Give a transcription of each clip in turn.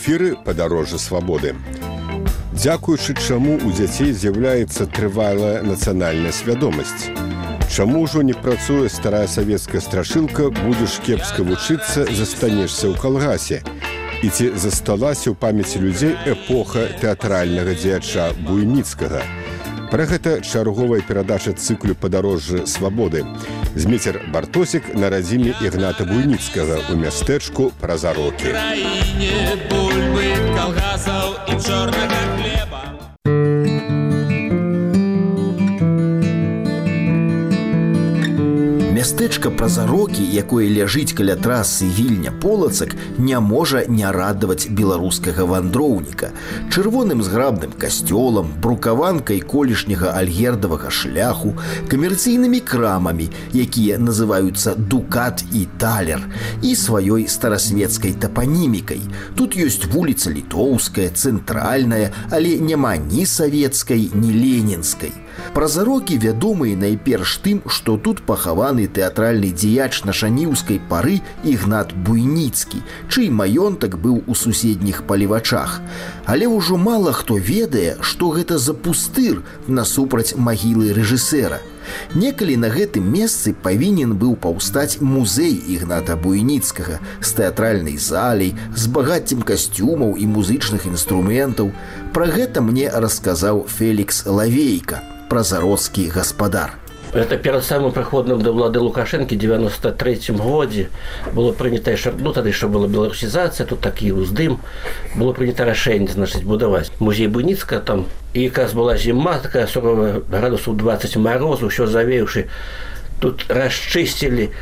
эфіры «Падарожжа свабоды». Дзякуючы чаму у дзяцей з'яўляецца трывалая нацыянальная свядомасць. Чаму ўжо не працуе старая савецкая страшылка «Будзеш кепска вучыцца, застанешся ў калгасе». І ці засталася ў памяці людзей эпоха тэатральнага дзеяча Буйніцкага. Пра гэта чарговая перадача цыклю «Падарожжа свабоды». Зміцер Бартосік на радзіме Ігната Буйніцкага ў мястэчку Празарокі. Краіне бульбы, калгасаў і чорнага хлеба. Мястэчка Празарокі, якое ляжыць каля трасы Вільня-Полацак, не можа не радаваць беларускага вандроўніка. Чырвоным зграбным касцёлам, брукаванкай колішняга альгердавага шляху, камерцыйнымі крамамі, якія называюцца «Дукат» і «Талер», і сваёй старасвецкай тапанімікай. Тут ёсць вуліца Літоўская, цэнтральная, але няма ні савецкай, ні ленінскай. Празарокі вядомыя найперш тым, што тут пахаваны тэатральны дзеяч нашаніўскай пары Ігнат Буйніцкі, чый маёнтак быў у суседніх Палівачах. Але ўжо мала хто ведае, што гэта за пустыр насупраць магілы рэжысэра. Некалі на гэтым месцы павінен быў паўстаць музей Ігната Буйніцкага з тэатральнай залей, з багаццем касцюмаў і музычных інструментаў. Пра гэта мне расказаў Фелікс Лавейка, празароцкі гаспадар. Это перед самым приходом до влады Лукашенко в 93 году было принято, тогда еще была белорусизация, тут такие уздым, было принято решение, значит, будовать музей Буйніцкага там. И как была зима, такая 40 градусов 20 морозу, еще завеявший, тут расчистили,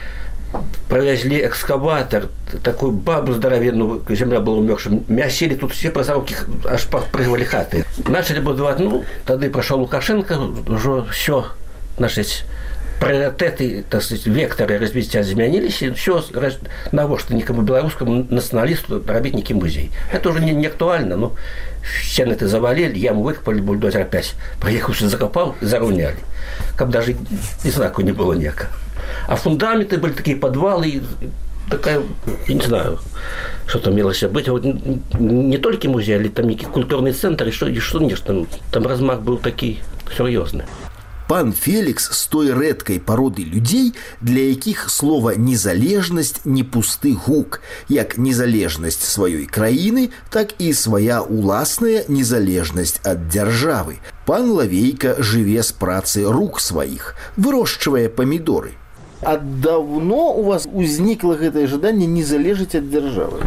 провезли экскаватор, такую бабу здоровенную, земля была умершая, мясили, тут все Празарокі аж прыгвали хаты. Начали будовать, тогда прошел Лукашенко, уже все. Значит, приоритеты, так сказать, векторы развития изменились, и все на во, что никому белорусскому националисту работники музей. Это уже не актуально, но стены это завалили, яму выкопали, бульдозер опять приехал, закопал, заровняли. Как даже и знаку не было никакого. А фундаменты были такие подвалы, такая, я не знаю, что там имелось быть. Вот не только музей, а там некий культурный центр, и что нет, там размах был такой серьезный. Пан Фелікс з той рэдкай пароды людзей, для якіх слова «незалежнасць» не пусты гук, як незалежнасць сваёй краіны, так і свая уласная незалежнасць ад дзяржавы. Пан Лавейка жыве з працы рук сваіх, вырошчвае памідоры. А давно у вас узнікла гэтае жаданне не залежыць ад дзяржавы?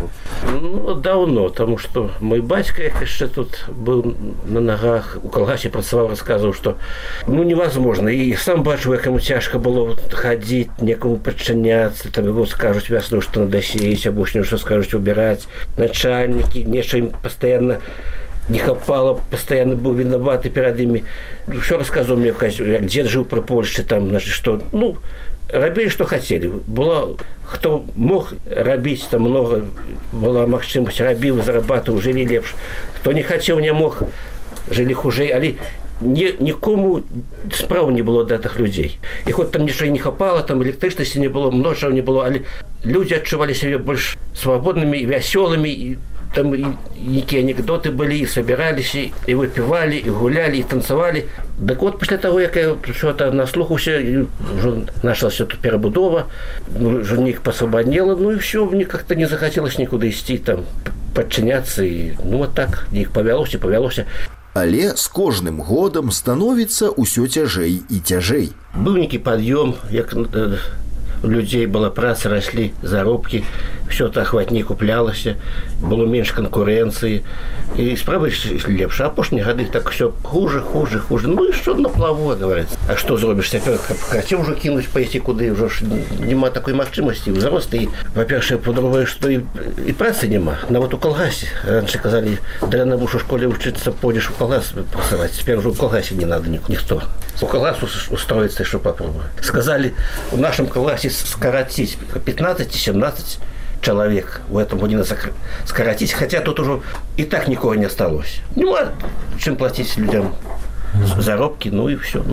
Давно, потому что мой бацька, як яшчэ тут был на ногах, у калгасе працаваў, рассказывал, что невозможно. И сам бачу, як яму цяжка было ходить, некому подчиняться, там его скажут весну, что надо сеять, а осенью, что скажут убирать. Начальники, нечто им постоянно не хапало, постоянно был виноват и перед ими. Все рассказывал мне, как дед жил про Польшу, там, значит, что, рабілі, што хацелі. Было, хто мог рабіць, там много была магчымасць, рабіў, зарабатываў, жылі лепш. Хто не хацеў, не мог, жылі хужэй, але нікому справу не было да гэтых людзей. І хоць там нічого не хапала, там электрычнасці не было, множа не было, але людзі адчувалі сябе больш свабоднымі і вясёлымі, і там некие анекдоты были, и собирались, и выпивали, и гуляли, и танцевали. Так вот, после того, как я что-то наслухался, уже началась тут перебудова, уже них посвободнело, и все, мне как-то не захотелось никуда идти, там, подчиняться, и вот так, их повелось. Але з кожным годам становіцца ўсё цяжэй і цяжэй. Быў нейкі пад'ём, як у людей была праца, росли заробки, все это охватней куплялось, было меньше конкуренции, и справы лепше. А апошние годы так все хуже. И что на плаву, говорится. А что зробишь? Хотел уже кинуть пойти куда, уже нема такой махчимости, взрослый. Во-первых, по-другому, что и працы нема. Но вот у колгасе, раньше сказали, да на будешь в школе учиться, пойдешь в колгас працевать. Теперь уже в колгасе не надо никто. У колгасу устроиться, что попробовать. Сказали, в нашем колгасе скоротить 15-17 человек в этом году скоротить, хотя тут уже и так никого не осталось. Нема чем платить людям заробки, и все.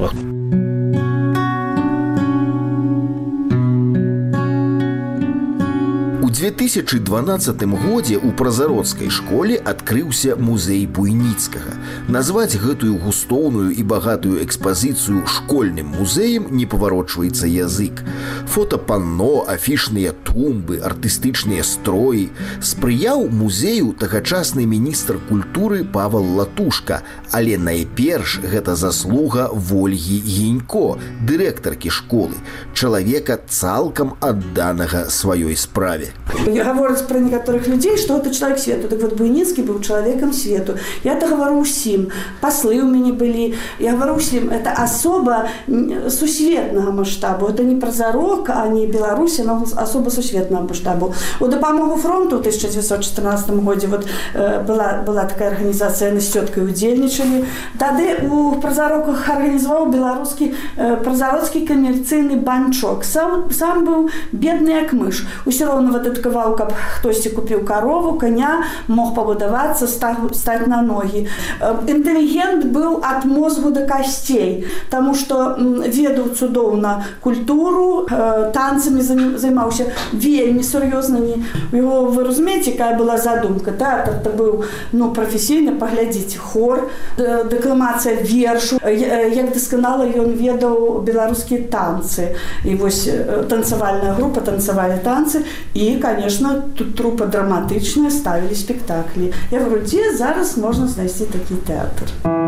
У 2012 годзе ў празародскай школе адкрыўся музей Буйніцкага. Назваць гэтую густоўную і багатую экспазіцыю школьным музеем не паварочваецца язык. Фотапанно, афішныя тумбы, артыстычныя строі. Спрыяў музею тагачасны міністр культуры Павел Латушка, але найперш гэта заслуга Вольгі Гінько, дырэктаркі школы, чалавека цалкам адданага сваёй справе. Гавораць пра некаторых людзей, што гэта чалавек свету. Так вот, Буйніцкі быў чалавекам свету. Я это гавару ўсім. Паслы ў мяне былі. Я гавару ўсім, это асоба сусветнага маштабу. Это не Празарок, а не Беларусь, но асоба сусветнага маштабу. У дапамогу фронту ў 1914 годзе вот, была такая арганізацыя, яны з цёткай удзельнічалі. Тады у Празароках арганізаваў беларускі празародскі камерцыйны банчок. Сам быў бедны як мыш. Усё роўна выдаткаваў, каб хтосьці купіў карову, коня, мог пабудавацца, стаць на ногі. Інтэлігент быў ад мозгу да касцей, таму што ведаў цудоўна культуру, танцамі займаўся вельмі сур'ёзна. Вы разумееце, якая была задумка. Тэатр это быў прафесійны, паглядзіць, хор, дэкламацыя вершу, як дасканала ён ведаў беларускія танцы. І вось танцавальная група танцавалі танцы, і, конечно, тут трупа драматычная, ставілі спектаклі. Я говорю, дзе зараз можна знайсці такі тэатр?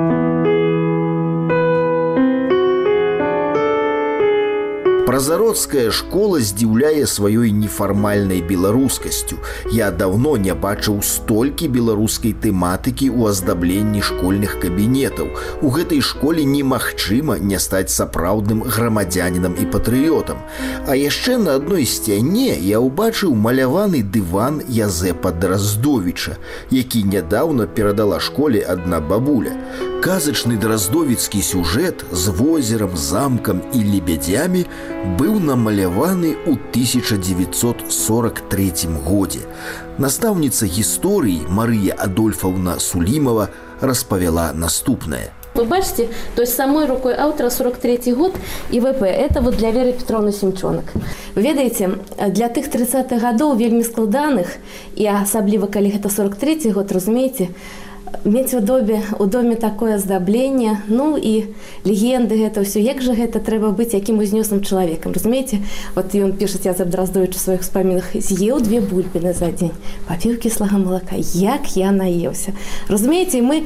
Празародская школа здзіўляе сваёй нефармальнай беларускасцю. Я даўно не бачыў столькі беларускай тэматыкі ў аздабленні школьных кабінетаў. У гэтай школе немагчыма не стаць сапраўдным грамадзянінам і патрыётам. А яшчэ на адной сцяне я ўбачыў маляваны дыван Язэпа Драздовіча, які нядаўна перадала школе адна бабуля. Казачны драздовіцкі сюжэт з возерам, замкам і лебедзямі быў намаляваны ў 1943 годзе. Настаўніца гісторыі Марыя Адольфаўна Сулімова распавяла наступнае. Вы бачите, то есть самой рукой автора 43-й год и ВП. Это вот для Веры Петровны Семчонок. Вы ведаеце, для тых 30-х гадоў вельмі складаных, і асабліва калі гэта 43-й год, разумееце, мець у доме такое аздабленне, і легенды гэта ўсё. Як жа гэта трэба быць якім узнёсным чалавекам, разумееце? Вот ён піша, Язэп Драздовіч у сваіх успамінах: з'еў 2 бульбіны за дзень, папіў кіслага малака. Як я наеўся. Разумееце, мы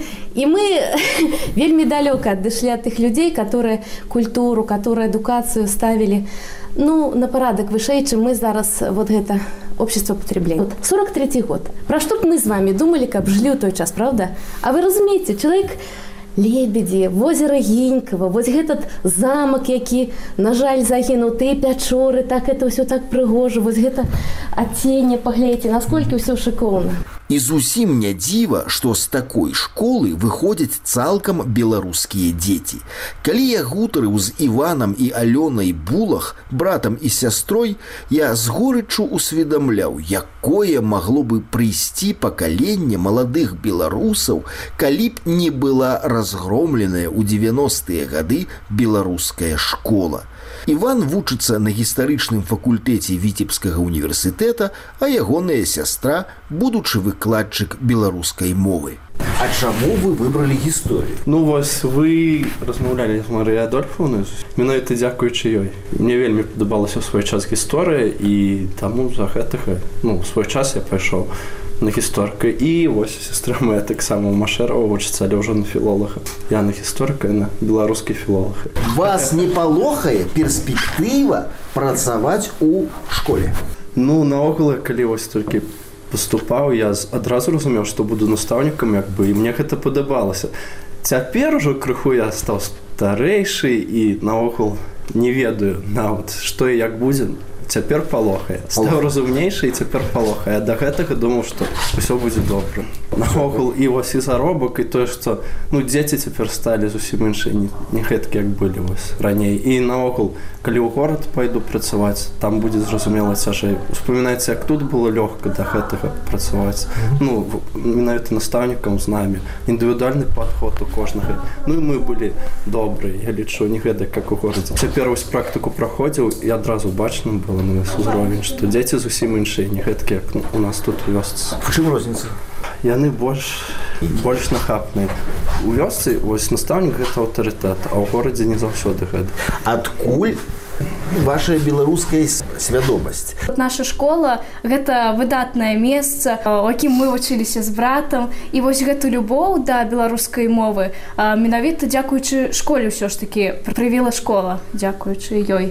вельмі далёка адышлі ад тых людзей, которые культуру, которые адукацыю ставілі на парадак вышэй, чым мы зараз вот гэта общество потребления. 43-й год. Про что мы с вами думали, как жили в той час, правда? А вы разумеете, человек лебеди, озеро Гінькова, вот этот замок, який, на жаль, загинул, те пячоры, так это все так пригоже, вот это оттенье, поглядите, насколько все шиковно. І зусім не дзіва, што з такой школы выходзяць цалкам беларускія дзеці. Калі я гутарыў з Іванам і Алёнай Булах, братам і сястрой, я з горыччу усведамляў, якое магло бы прыйсці пакаленне маладых беларусаў, калі б не была разгромленая ў 90-е гады беларуская школа. Іван вучыцца на гістарычным факультэце Віцебскага універсітэта, а ягоная сястра – будучы выкладчык беларускай мовы. А чаму вы выбралі гісторыю? Вось вы размаўлялі з Марыяй Адольфаўнай, менавіта дзякуючы ёй. Мне вельмі падабалася ў свой час гісторыя, і таму за гэтага, ў свой час я пайшоў на гісторыка. І вось сестра моя таксама ў Машэрова вучыцца, але ўжо на філолага. Я на гісторыка і на беларускі філолаг. Вас не палохае перспектыва працаваць у школе? Наогул, калі вось толькі паступаў, я адразу разумеў, што буду настаўнікам, і мне гэта падабалася. Цяпер ужо крыху я стаў старэйшы і наогул не ведаю нават, што і як будзе. Цяпер палохае. Стаў разумнейшы і цяпер палохае. А да гэтага думаў, што ўсё будзе добра. Наогул і вось і заробак, і тое, што дзеці цяпер сталі зусім іншыя, не гэткі, як былі раней. І наогул, калі ў горад пайду працаваць, там будзе зразумела цяжэй. Успамінайце, як тут было лёгка да гэтага працаваць. Менавіта настаўнікам з намі. Індывідуальны падход у кожнага. І мы былі добрыя, я лічу, не гэтак, як у горадзе. Цяпер вось практыку праходзіў, і адразу бачным было на весь узровень, што дзеці зусім іншыя, не гэткі, як у нас тут у вёсцы. В чым розніца? Яны больш нахапныя. У вёсцы вось настаўнік гэта аўтарытэт, а ў горадзе не заўсёды гэта. Адкуль ваша беларуская свядомасць? Наша школа – гэта выдатнае месца, у якім мы вучыліся з братам. І вось гэту любоў да беларускай мовы менавіта дзякуючы школе ўсё ж такі прывіла школа, дзякуючы ёй.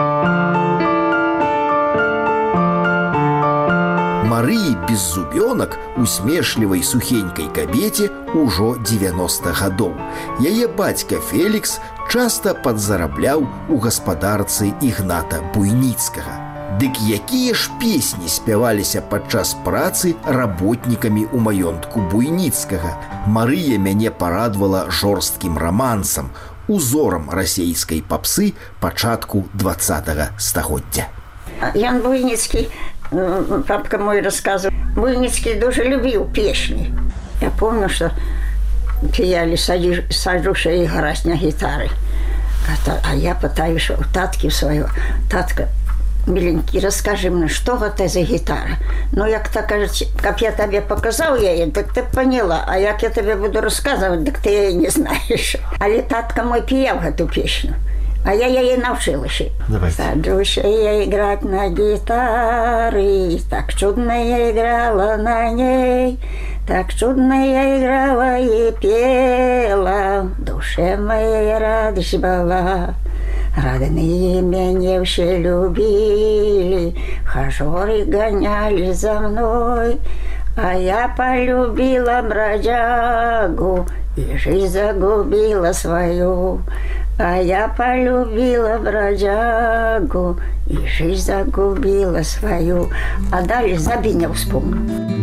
Марыі Беззубёнак, усмешлівай сухенькай кабеце, ужо 90 гадоў. Яе бацька Фелікс часта падзарабляў у гаспадарцы Ігната Буйніцкага. Дык якія ж песні спяваліся падчас працы работнікамі ў маёнтку Буйніцкага? Марыя мяне парадвала жорсткім рамансам, узорам расейскай папсы пачатку 20-го стагоддзя. Ян Буйніцкі, папка мой рассказывал, Буйніцкі дуже любіў песні. Я помню, что пеяли «Сажуша и грать на гитары». А я пытаюсь у татки свою. Татка, миленький, расскажи мне, что это за гитара? Ну, як так кажется, как я тебе показал ей, так ты поняла. А як я тебе буду рассказывать, так ты ее не знаешь. Але татка мой пеял эту песню. А я ей научилась. Сажусь я играть на гитаре, так чудно я играла на ней, так чудно я играла и пела, в душе моей радость была. Родные меня все любили, хажоры гоняли за мной, а я полюбила бродягу и жизнь загубила свою. А я полюбила бродягу и жизнь загубила свою. А далее забей, не вспомню.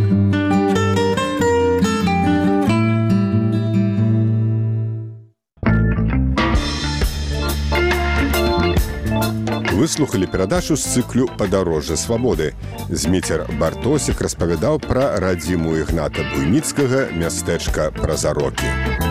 Вы слухали перадачу з цыклю «Падарожжа свабоды». Зміцер Бартосік распавядаў пра радзіму Ігната Буйніцкага, мястэчка Празарокі.